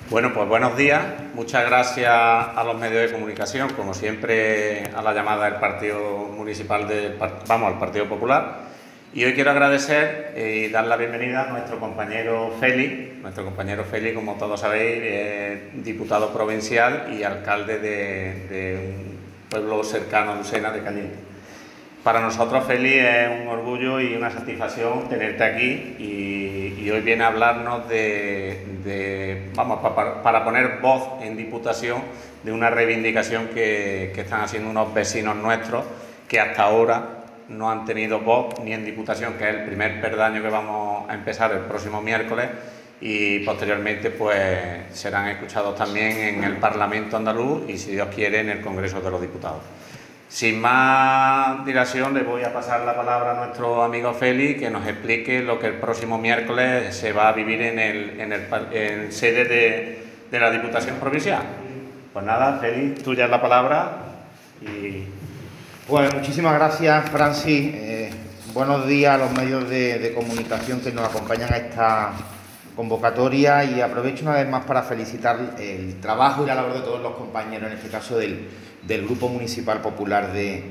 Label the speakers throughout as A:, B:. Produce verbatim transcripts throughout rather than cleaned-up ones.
A: Bueno, pues buenos días. Muchas gracias a los medios de comunicación, como siempre, a la llamada del Partido Municipal, del, vamos, al Partido Popular. Y hoy quiero agradecer y dar la bienvenida a nuestro compañero Félix. Nuestro compañero Félix, como todos sabéis, es diputado provincial y alcalde de, de un pueblo cercano a Lucena, de Cañete. Para nosotros, Félix, es un orgullo y una satisfacción tenerte aquí y, y hoy viene a hablarnos de, de vamos, para, para poner voz en Diputación de una reivindicación que, que están haciendo unos vecinos nuestros que hasta ahora no han tenido voz ni en Diputación, que es el primer peldaño que vamos a empezar el próximo miércoles, y posteriormente pues serán escuchados también en el Parlamento andaluz y, si Dios quiere, en el Congreso de los Diputados. Sin más dilación, le voy a pasar la palabra a nuestro amigo Félix, que nos explique lo que el próximo miércoles se va a vivir en, el, en, el, en sede de, de la Diputación Provincial. Pues nada, Félix, tuya es la palabra. Y...
B: Pues muchísimas gracias, Francis. Eh, buenos días a los medios de, de comunicación que nos acompañan a esta convocatoria, y aprovecho una vez más para felicitar el trabajo y la labor de todos los compañeros, en este caso del, del Grupo Municipal Popular de,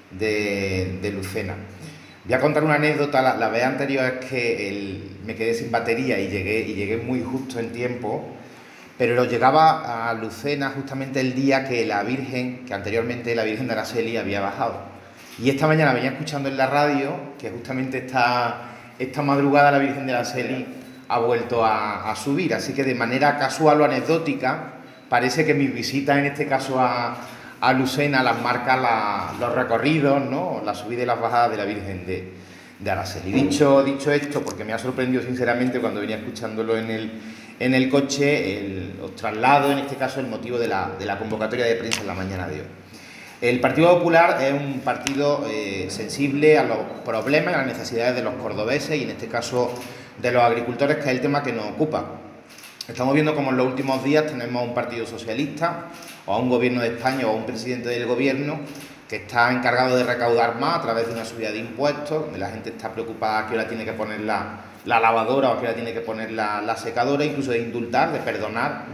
B: de, de Lucena. Voy a contar una anécdota. La, la vez anterior es que el, me quedé sin batería y llegué, y llegué muy justo en tiempo, pero llegaba a Lucena justamente el día que la Virgen, que anteriormente la Virgen de Araceli había bajado. Y esta mañana venía escuchando en la radio que justamente esta, esta madrugada la Virgen de Araceli ha vuelto a, a subir, así que de manera casual o anecdótica parece que mis visitas, en este caso a, a Lucena, las marcan la, los recorridos, ¿no?, la subida y las bajadas de la Virgen de, de Araceli. Dicho, dicho esto, porque me ha sorprendido sinceramente cuando venía escuchándolo en el, en el coche, el, os traslado en este caso el motivo de la, de la convocatoria de prensa en la mañana de hoy. El Partido Popular es un partido eh, sensible a los problemas y a las necesidades de los cordobeses, y en este caso de los agricultores, que es el tema que nos ocupa. Estamos viendo como en los últimos días tenemos a un partido socialista, o a un gobierno de España, o a un presidente del gobierno que está encargado de recaudar más a través de una subida de impuestos, donde la gente está preocupada que ahora tiene que poner la, la lavadora o que ahora tiene que poner la, la secadora, incluso de indultar, de perdonar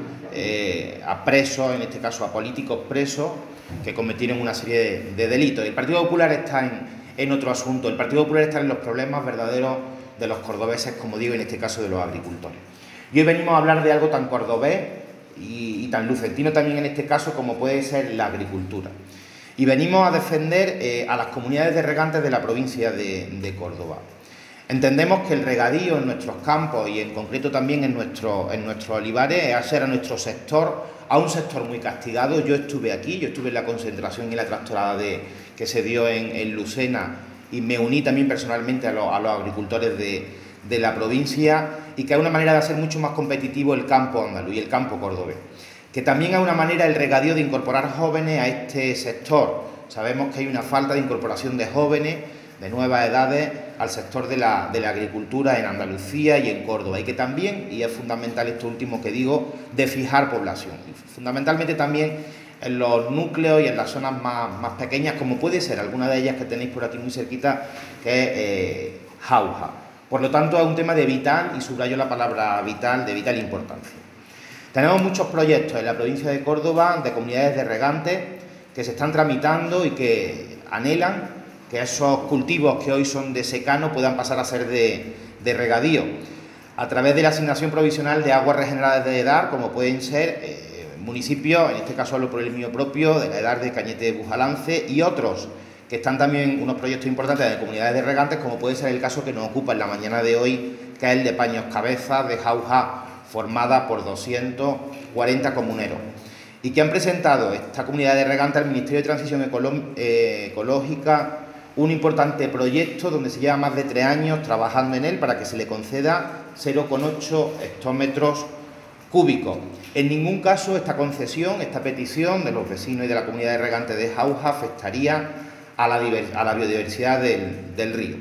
B: eh, a presos, en este caso a políticos presos, que cometieron una serie de, de delitos. El Partido Popular está en, en otro asunto. El Partido Popular está en los problemas verdaderos de los cordobeses, como digo, en este caso de los agricultores. Y hoy venimos a hablar de algo tan cordobés y, y tan lucentino también en este caso como puede ser la agricultura. Y venimos a defender eh, a las comunidades de regantes de la provincia de, de Córdoba. Entendemos que el regadío en nuestros campos, y en concreto también en, nuestro, en nuestros olivares, es hacer a nuestro sector, a un sector muy castigado. Yo estuve aquí, yo estuve en la concentración y la tractorada de, que se dio en, en Lucena, y me uní también personalmente a, lo, a los agricultores de, de la provincia, y que es una manera de hacer mucho más competitivo el campo andaluz y el campo cordobés. Que también es una manera el regadío de incorporar jóvenes a este sector. Sabemos que hay una falta de incorporación de jóvenes de nuevas edades al sector de la, de la agricultura en Andalucía y en Córdoba, y que también, y es fundamental esto último que digo, de fijar población, fundamentalmente también en los núcleos y en las zonas más, más pequeñas, como puede ser alguna de ellas que tenéis por aquí muy cerquita, que es eh, Jauja. Por lo tanto, es un tema de vital, y subrayo la palabra vital, de vital importancia. Tenemos muchos proyectos en la provincia de Córdoba de comunidades de regantes que se están tramitando y que anhelan que esos cultivos que hoy son de secano puedan pasar a ser de, de regadío, a través de la asignación provisional de aguas regeneradas de EDAR, como pueden ser eh, municipios, en este caso hablo por el mío propio, de la EDAR de Cañete de Bujalance, y otros que están también unos proyectos importantes de comunidades de regantes, como puede ser el caso que nos ocupa en la mañana de hoy, que es el de Paños Cabezas, de Jauja, formada por doscientos cuarenta comuneros, y que han presentado esta comunidad de regantes al Ministerio de Transición Ecolo- eh, Ecológica un importante proyecto donde se lleva más de tres años trabajando en él para que se le conceda cero coma ocho hectómetros cúbicos. En ningún caso esta concesión, esta petición de los vecinos y de la comunidad de regantes de Jauja afectaría a la, a la biodiversidad del, del río.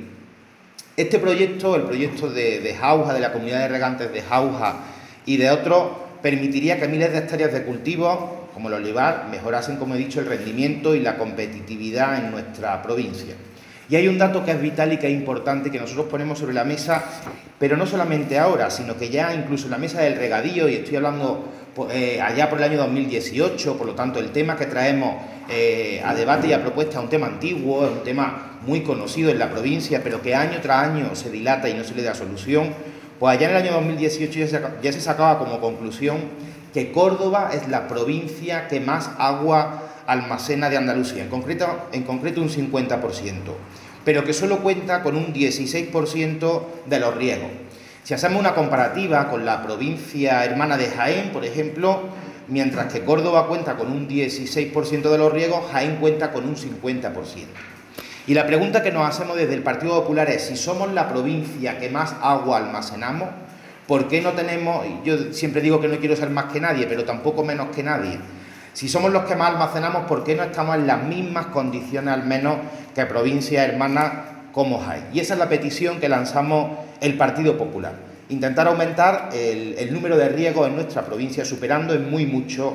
B: Este proyecto, el proyecto de, de Jauja, de la comunidad de regantes de Jauja y de otros, permitiría que miles de hectáreas de cultivos, como el olivar, mejorasen, como he dicho, el rendimiento y la competitividad en nuestra provincia. Y hay un dato que es vital y que es importante que nosotros ponemos sobre la mesa, pero no solamente ahora, sino que ya incluso en la mesa del regadío, y estoy hablando eh, allá por el año dos mil dieciocho, por lo tanto el tema que traemos eh, a debate y a propuesta es un tema antiguo, es un tema muy conocido en la provincia, pero que año tras año se dilata y no se le da solución. Pues allá en el año dos mil dieciocho ya se, ya se sacaba como conclusión que Córdoba es la provincia que más agua almacena de Andalucía, en concreto, en concreto un cincuenta por ciento, pero que solo cuenta con un dieciséis por ciento de los riegos. Si hacemos una comparativa con la provincia hermana de Jaén, por ejemplo, mientras que Córdoba cuenta con un dieciséis por ciento de los riegos, Jaén cuenta con un cincuenta por ciento. Y la pregunta que nos hacemos desde el Partido Popular es, si somos la provincia que más agua almacenamos, ¿por qué no tenemos, yo siempre digo que no quiero ser más que nadie, pero tampoco menos que nadie? Si somos los que más almacenamos, ¿por qué no estamos en las mismas condiciones, al menos, que provincias hermanas como Jaén? Y esa es la petición que lanzamos el Partido Popular. Intentar aumentar el, el número de riegos en nuestra provincia, superando en muy mucho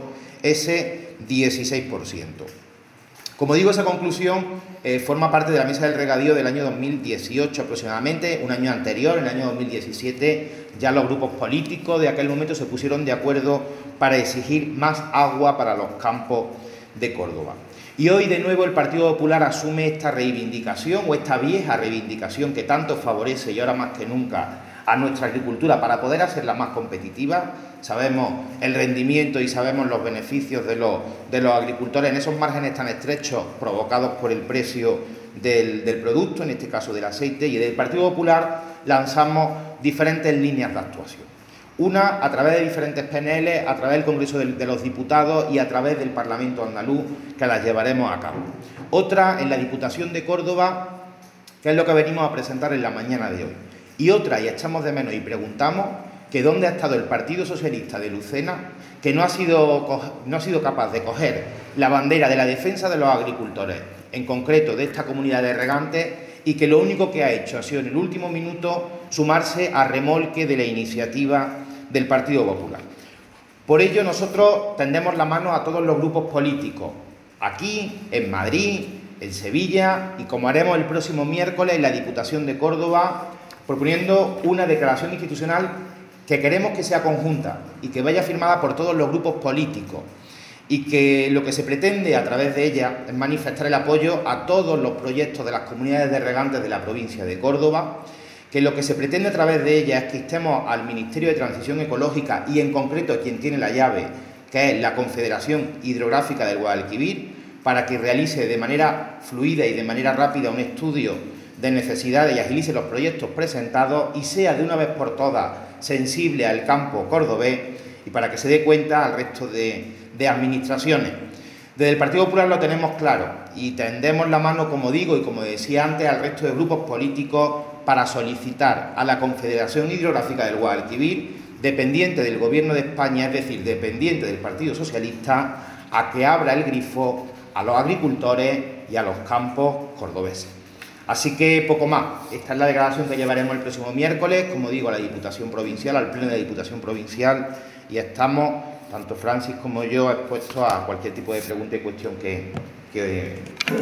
B: ese dieciséis por ciento. Como digo, esa conclusión eh, forma parte de la mesa del regadío del año dos mil dieciocho aproximadamente, un año anterior, en el año dos mil diecisiete, ya los grupos políticos de aquel momento se pusieron de acuerdo para exigir más agua para los campos de Córdoba. Y hoy de nuevo el Partido Popular asume esta reivindicación o esta vieja reivindicación que tanto favorece y ahora más que nunca a nuestra agricultura para poder hacerla más competitiva. Sabemos el rendimiento y sabemos los beneficios de los, de los agricultores en esos márgenes tan estrechos provocados por el precio del, del producto, en este caso del aceite, y del Partido Popular lanzamos diferentes líneas de actuación. Una a través de diferentes P N L, a través del Congreso de, de los Diputados y a través del Parlamento andaluz, que las llevaremos a cabo. Otra en la Diputación de Córdoba, que es lo que venimos a presentar en la mañana de hoy. Y otra, y echamos de menos y preguntamos, que dónde ha estado el Partido Socialista de Lucena, que no ha sido, no ha sido capaz de coger la bandera de la defensa de los agricultores, en concreto de esta comunidad de regantes, y que lo único que ha hecho ha sido en el último minuto sumarse a remolque de la iniciativa del Partido Popular. Por ello nosotros tendemos la mano a todos los grupos políticos, aquí, en Madrid, en Sevilla, y como haremos el próximo miércoles en la Diputación de Córdoba, proponiendo una declaración institucional que queremos que sea conjunta y que vaya firmada por todos los grupos políticos, y que lo que se pretende a través de ella es manifestar el apoyo a todos los proyectos de las comunidades de regantes de la provincia de Córdoba, que lo que se pretende a través de ella es que instemos al Ministerio de Transición Ecológica y en concreto quien tiene la llave, que es la Confederación Hidrográfica del Guadalquivir, para que realice de manera fluida y de manera rápida un estudio de necesidades y agilice los proyectos presentados y sea de una vez por todas sensible al campo cordobés y para que se dé cuenta al resto de, de administraciones. Desde el Partido Popular lo tenemos claro y tendemos la mano, como digo y como decía antes, al resto de grupos políticos para solicitar a la Confederación Hidrográfica del Guadalquivir, dependiente del Gobierno de España, es decir, dependiente del Partido Socialista, a que abra el grifo a los agricultores y a los campos cordobeses. Así que poco más. Esta es la declaración que llevaremos el próximo miércoles, como digo, a la Diputación Provincial, al Pleno de la Diputación Provincial, y estamos, tanto Francis como yo, expuestos a cualquier tipo de pregunta y cuestión que, que